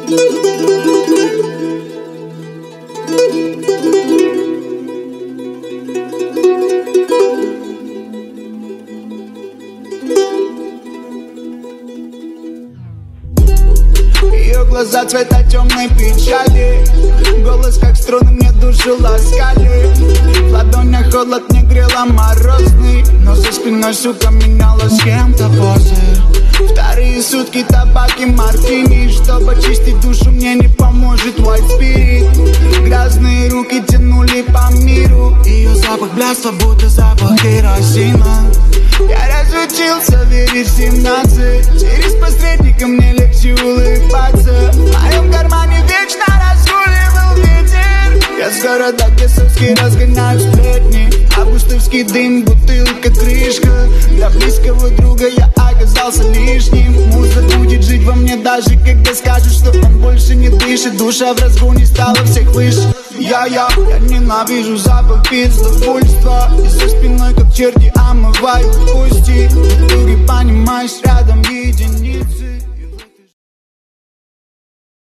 Ее глаза цвета темной печали, голос как струны мне душу ласкали. В ладонях холод не грела морозный, но за спиной, сука, меняла с кем-то позы. Вторые сутки табак и мартини, чтобы очистить душу, мне не поможет white spirit. Грязные руки тянули по миру, ее запах блядства, будто запах керосина. Я разучился верить в 17, через посредника мне легче улыбаться. В моем кармане вечно разгуливал ветер. Я с города Гессовский разгоняю сплетни. Августовский дым, бутылка, крышка. Для близкого друга я оказался лишним. Муза будет жить во мне даже когда скажут, что он больше не дышит. Душа в разгоне стала всех выше. Я ненавижу запах пиздовольства. И за спиной как черти омывают кости. В итоге понимаешь, рядом едет